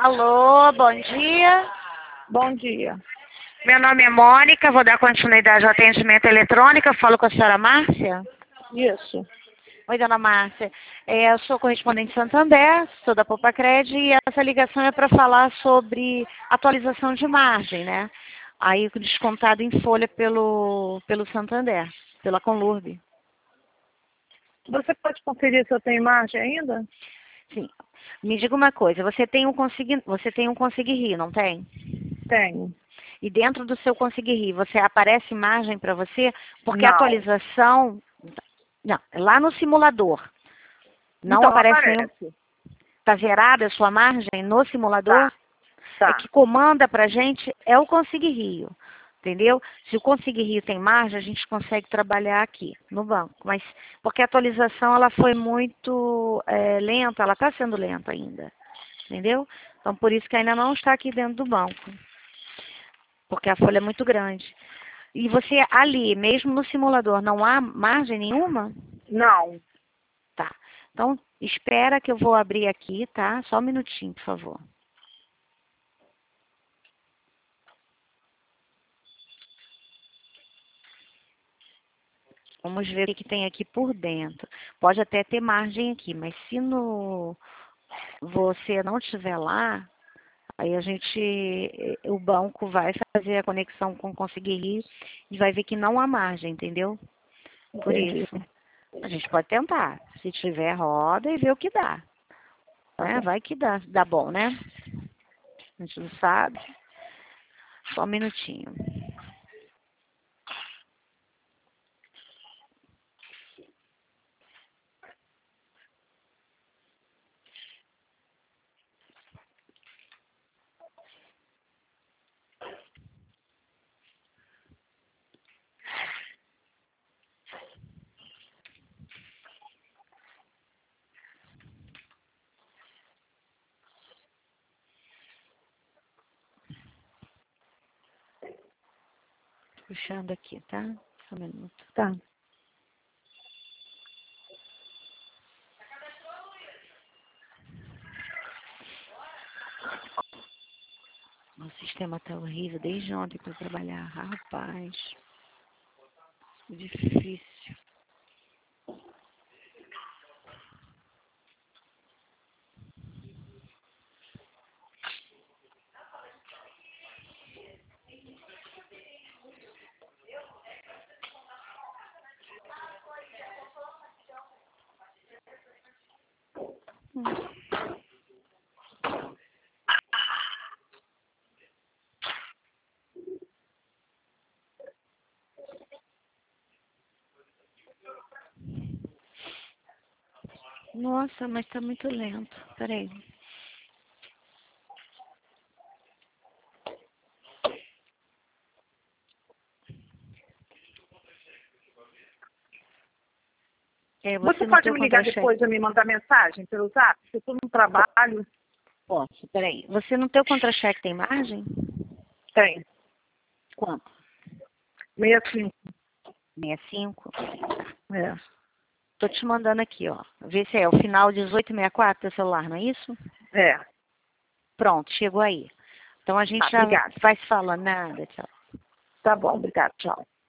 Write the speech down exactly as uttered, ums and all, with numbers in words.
Alô, bom dia. Bom dia. Meu nome é Mônica, vou dar continuidade ao atendimento eletrônico. Eu falo com a senhora Márcia. Isso. Oi, dona Márcia. É, eu sou correspondente de Santander, sou da Popacred e essa ligação é para falar sobre atualização de margem, né? Aí descontado em folha pelo, pelo Santander, pela Conlurb. Você pode conferir se eu tenho margem ainda? Sim. Me diga uma coisa, você tem um Consig, você tem um Consig Rir, não tem? Tenho. E dentro do seu Consig Rir, você aparece margem para você? Porque a Não. atualização... Não, é lá no simulador. Não Então, aparece aparece. nenhum... Está zerada a sua margem no simulador? Tá. Tá. É que comanda para a gente é o Consig Rio, entendeu? Se o Consig Rio tem margem, a gente consegue trabalhar aqui no banco. Mas porque a atualização ela foi muito é, lenta, ela está sendo lenta ainda, entendeu? Então por isso que ainda não está aqui dentro do banco, porque a folha é muito grande. E você ali, mesmo no simulador, não há margem nenhuma? Não. Tá. Então espera que eu vou abrir aqui, tá? Só um minutinho, por favor. Vamos ver o que tem aqui por dentro. Pode até ter margem aqui, mas se no você não estiver lá, aí a gente, o banco vai fazer a conexão com o Consig Rir e vai ver que não há margem, entendeu? Por Entendi. isso, a gente pode tentar. Se tiver, roda e vê o que dá. Né? Vai que dá, dá bom, né? A gente não sabe. Só um minutinho. Puxando aqui, tá? Só um minuto. Tá. O sistema tá horrível desde ontem para trabalhar. Rapaz, difícil. Hum. Nossa, mas tá muito lento. Peraí. É, você, Você não pode tem o me ligar contra-cheque. depois e me mandar mensagem pelo zap? Se eu estou no trabalho. Posso, peraí. Você não tem o contra-cheque, tem margem? Tem. Quanto? sessenta e cinco. sessenta e cinco? É. Tô te mandando aqui, ó. Vê se é o final dezoito sessenta e quatro teu celular, não é isso? É. Pronto, chegou aí. Então a gente Tá, já obrigada. vai se falando. Nada, tchau. Tá bom, obrigada. Tchau.